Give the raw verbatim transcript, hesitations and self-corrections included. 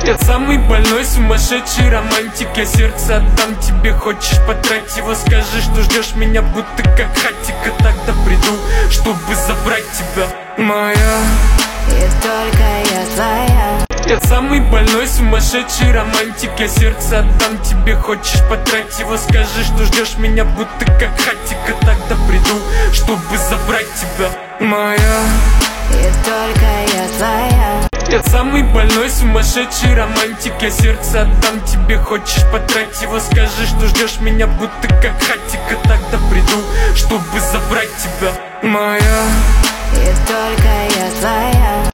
Я самый больной, сумасшедший романтик. Я сердце отдам тебе, хочешь потратить его. Скажи, что ждешь меня, будто как хатика. Тогда приду, чтобы забрать тебя, моя. И только я твоя. Я самый больной, сумасшедший романтик. Я сердце отдам тебе, хочешь потратить его. Скажи, что ждешь меня, будто как хатика. Тогда приду, чтобы забрать тебя, моя. И только я твоя. Я самый больной, сумасшедший романтик. Я сердце отдам тебе, хочешь потратить его. Скажи, что ждешь меня, будто как хатика. Тогда приду, чтобы забрать тебя, моя. И только я твоя.